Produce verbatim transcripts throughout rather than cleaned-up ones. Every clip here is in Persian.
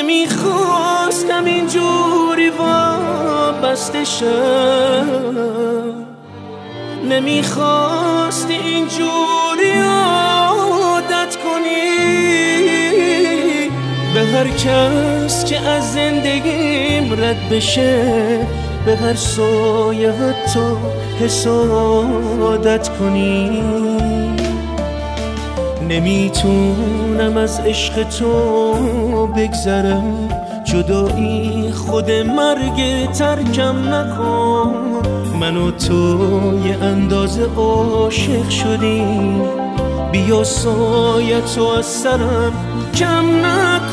نمیخواستم اینجوری وابسته شم، نمیخواستی اینجوری عادت کنی به هر کس که از زندگیم رد بشه، به هر سایه حتی حسادت کنی. نمیتونم از عشق تو بگذرم، جدایی خود مرگ ترکم نکن. من و تو یه اندازه عاشق شدیم، بیا سایه تو از سرم کم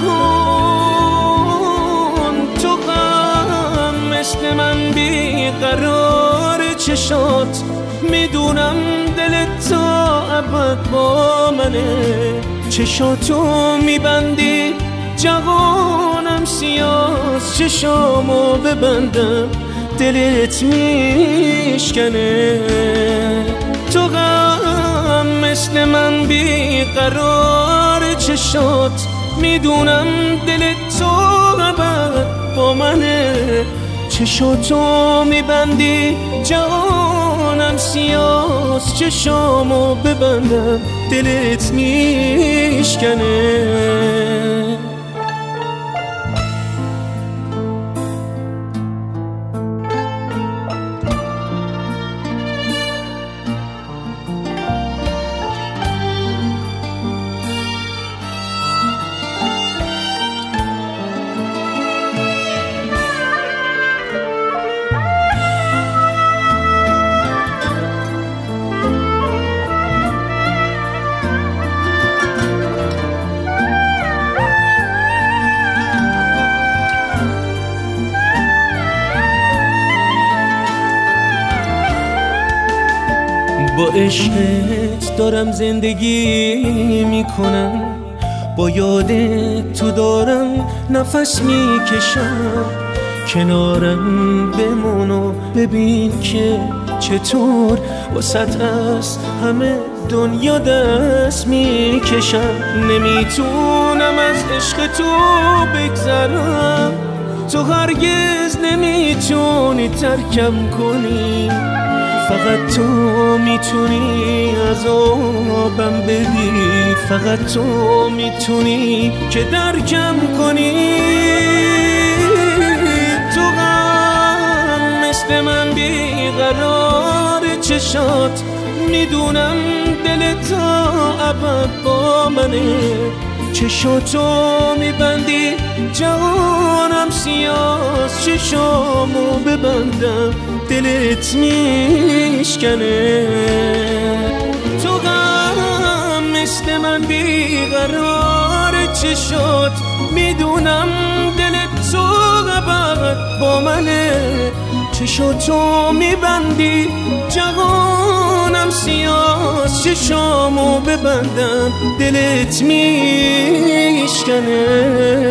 نکن. تو غم مثل من بیقرار چشات، میدونم دلت تا ابد با منه. چشاتو میبندی جوانم سیاست، چشامو ببندم دلت میشکنه. تو غم مثل من بیقرار چشات، میدونم دلت تو ابد با منه. چشاتو میبندی جوانم سیاست، چشامو ببندم دلت میشکنه. با عشقت دارم زندگی میکنم، با یادت تو دارم نفس میکشم. کنارم بمون و ببین که چطور وسط از همه دنیا دست میکشم. نمیتونم از عشق تو بگذرم، تو هرگز نمیتونی ترکم کنی. فقط تو میتونی عذابم بدی، فقط تو میتونی که درکم کنی. تو غم مثل من بیقرار چشات، میدونم دلت تا ابد با منه. چشاتو میبندی جوانم سیاست، چشامو ببندم دلت میشکنه. تو غم مثل من بیقرار چشات، میدونم دلت تو ابد با منه. چشاتو میبندی جوانم سیاست، چشامو ببندم دلت میشکنه.